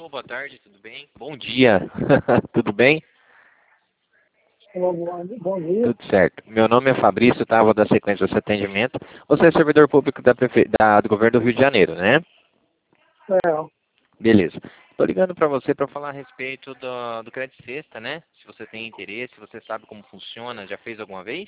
Alô, boa tarde, tudo bem? Bom dia, tudo bem? Bom dia. Tudo certo. Meu nome é Fabrício, tá? Vou dar sequência ao seu atendimento. Você é servidor público do governo do Rio de Janeiro, né? É, Beleza. Estou ligando para você para falar a respeito do Crédito Sexta, né? Se você tem interesse, você sabe como funciona, já fez alguma vez?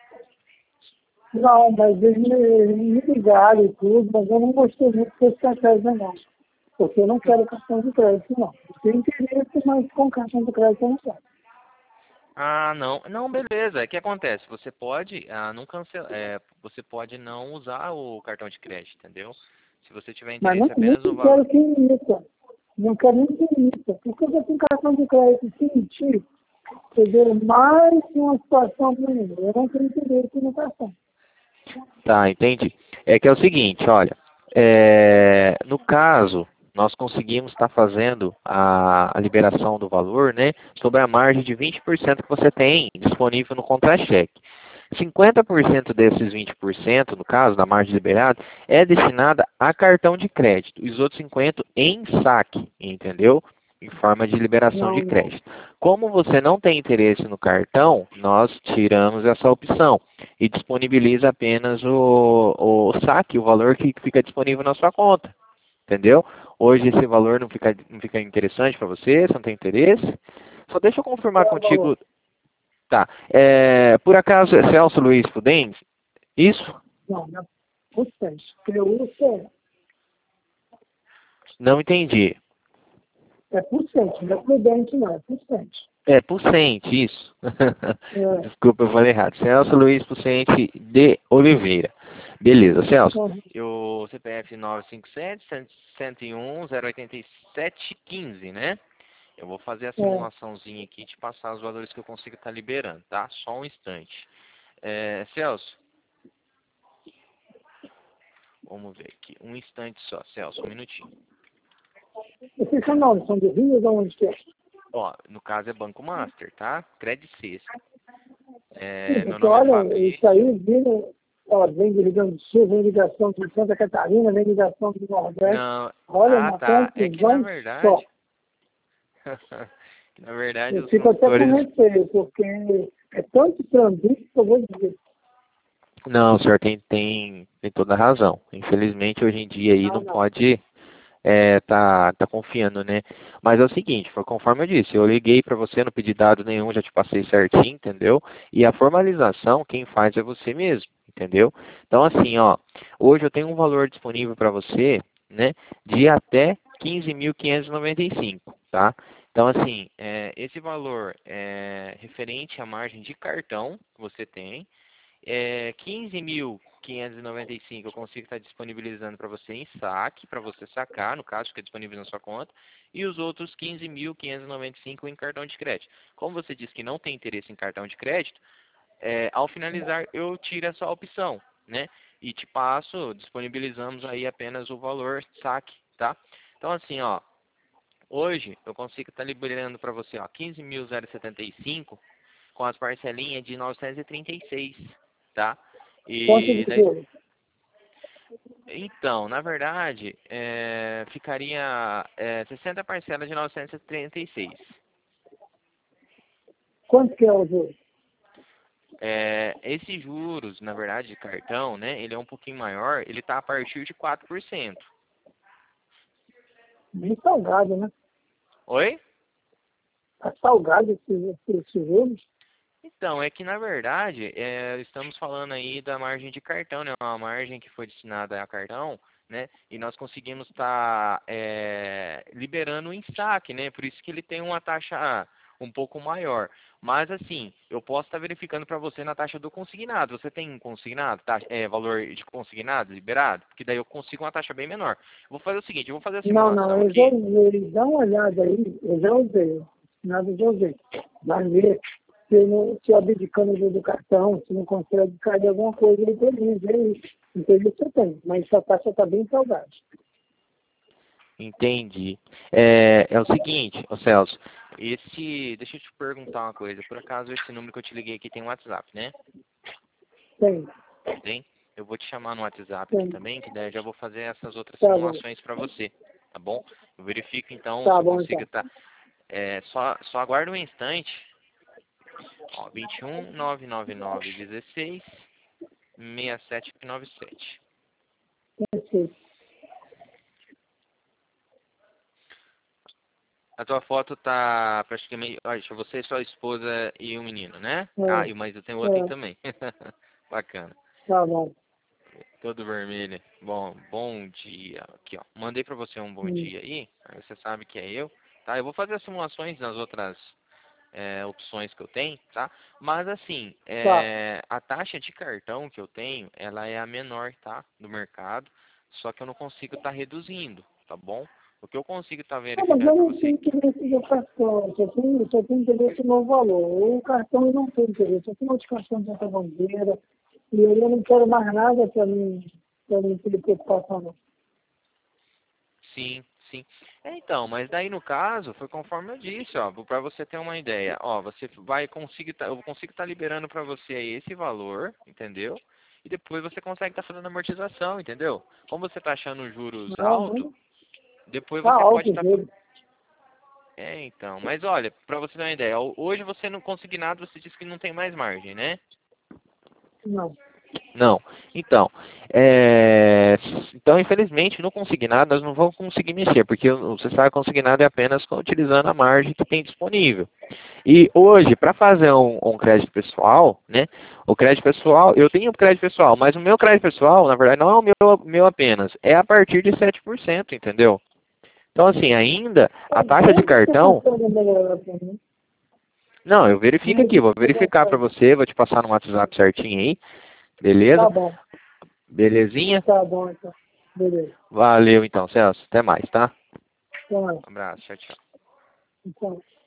não, mas eles me ligaram e tudo, mas eu não gostei muito desse cartão, não. Porque eu não quero cartão de crédito, não. Eu tenho interesse, mas com cartão de crédito eu não quero. Ah, não. Não, beleza. O que acontece? Você pode você pode não usar o cartão de crédito, entendeu? Se você tiver Mas não, interesse nem apenas no valor. quero que imita. Não quero nem que imita. Porque eu já tenho cartão de crédito sentido. Entendeu? Mais uma situação para mim. Eu não tenho interesse no cartão. Tá, entendi. É que é o seguinte, olha, no caso, nós conseguimos estar fazendo a liberação do valor, né, sobre a margem de 20% que você tem disponível no contra-cheque. 50% desses 20%, no caso, da margem liberada, é destinada a cartão de crédito. E os outros 50% em saque, entendeu? Em forma de liberação de Não. crédito. Como você não tem interesse no cartão, nós tiramos essa opção e disponibiliza apenas o saque, o valor que fica disponível na sua conta. Entendeu? Hoje esse valor não fica interessante para você não tem interesse. Só deixa eu confirmar Qual é o valor? contigo. Tá. Por acaso é Celso Luiz Prudente? Isso? Não, não é por cento. Eu uso Não entendi. é por cento, não é prudente, não, é por cento. É Pucente, isso. É. Desculpa, eu falei errado. Celso Luiz Pucente de Oliveira. Beleza, Celso. Uhum. O CPF 957-101-087-15, né? Eu vou fazer a É. simulaçãozinha aqui e te passar os valores que eu consigo estar liberando, tá? Só um instante. Celso, vamos ver aqui. Um instante só, Celso, um minutinho. Esses são nomes, são de Rio ou de onde que é? Ó, no caso é Banco Master, tá? Crédito Sexta. Sim, Meu porque nome é olha, isso Fabrício. aí vem do Rio Grande do Sul, vem ligação de Santa Catarina, vem ligação do Nordeste. Não, Olha, ah, uma tá. É que na confusão só. verdade, na verdade Eu os fico até com consultores. receio, porque é tanto trânsito que eu vou dizer. Não, o senhor tem toda a razão. Infelizmente hoje em dia aí Não, não não. pode tá confiando, né? Mas é o seguinte, foi conforme eu disse, eu liguei para você, não pedi dado nenhum, já te passei certinho, entendeu? E a formalização, quem faz é você mesmo, entendeu? Então assim, ó, hoje eu tenho um valor disponível para você, né, de até 15.595, tá? Então assim, esse valor é referente à margem de cartão que você tem, 15.595 eu consigo estar disponibilizando para você em saque, para você sacar, no caso, fica disponível na sua conta, e os outros 15.595 em cartão de crédito. Como você disse que não tem interesse em cartão de crédito, ao finalizar eu tiro essa opção, né? E te passo, disponibilizamos aí apenas o valor saque, tá? Então assim, ó, hoje eu consigo estar liberando para você, ó, 15.075 com as parcelinhas de 936, tá? Quanto E de daí, juros? então, na verdade, ficaria 60 parcelas de 936. Quanto que é o juros? Esses juros, na verdade, de cartão, né, ele é um pouquinho maior, ele está a partir de 4%. Bem salgado, né? Oi? Tá salgado esses juros. Então, é que na verdade, estamos falando aí da margem de cartão, né? Uma margem que foi destinada a cartão, né? E nós conseguimos estar liberando em saque, né? Por isso que ele tem uma taxa um pouco maior. Mas assim, eu posso estar verificando para você na taxa do consignado. Você tem consignado, valor de consignado liberado? Porque daí eu consigo uma taxa bem menor. Vou fazer o seguinte, eu vou fazer a Não, não, simulação eu já aqui. usei. Dá uma olhada aí, eu já usei. Nada eu já usei. Vai ver se abdicando do cartão, se não consegue cair alguma coisa, ele feliz. Entendeu? Você tem. Mas essa taxa está bem salgada. Entendi. É o seguinte, ô Celso, deixa eu te perguntar uma coisa. Por acaso esse número que eu te liguei aqui tem um WhatsApp, né? Tem, Tem? Eu vou te chamar no WhatsApp aqui tem. também, que daí eu já vou fazer essas outras Tá bom. simulações para você, tá bom? Eu verifico então Tá se eu bom, consigo então. estar... só aguarda um instante. Ó, 21 999 16 6797. Perfeito. A tua foto tá praticamente... Olha, você, sua esposa e um menino, né? Ah, É, mas eu tenho outro aqui é, também. Bacana. tá bom. Todo vermelho. Bom dia. Aqui, ó. Mandei pra você um bom Hum. dia aí. Aí você sabe que é eu. Tá? Eu vou fazer as simulações nas outras opções que eu tenho, tá? Mas assim, Tá. a taxa de cartão que eu tenho, ela é a menor, tá? Do mercado. Só que eu não consigo estar reduzindo, tá bom? O que eu consigo estar Não, mas verificando eu para não você tenho aqui. interesse no cartão, só tenho interesse no valor. O cartão eu não tenho interesse, eu tenho notificação de Santa Bandeira, e aí eu não quero mais nada para mim ter preocupação, não. Sim, sim. Então, mas daí no caso, foi conforme eu disse, ó, para você ter uma ideia. Ó, você vai conseguir, eu consigo estar liberando para você aí esse valor, entendeu? E depois você consegue estar fazendo amortização, entendeu? Como você está achando os juros Não, alto, não, depois tá você pode alto o estar... jogo. Então, mas olha, para você ter uma ideia, hoje você não conseguir nada, você disse que não tem mais margem, né? Não. Não. Então, então infelizmente no consignado nós não vamos conseguir mexer, porque você sabe que consignado é apenas utilizando a margem que tem disponível. E hoje, para fazer um crédito pessoal, né? O crédito pessoal, eu tenho crédito pessoal, mas o meu crédito pessoal, na verdade, não é o meu apenas, é a partir de 7%, entendeu? Então, assim, ainda a taxa de Quando você cartão, consegue melhorar para mim? não, eu verifico Quando aqui, vou você verificar para consegue? você, vou te passar no WhatsApp certinho aí, beleza? Tá bom, Belezinha? tá bom, então. Beleza. Valeu então, Celso. Até mais, tá? Então, Um abraço, tchau, tchau. então.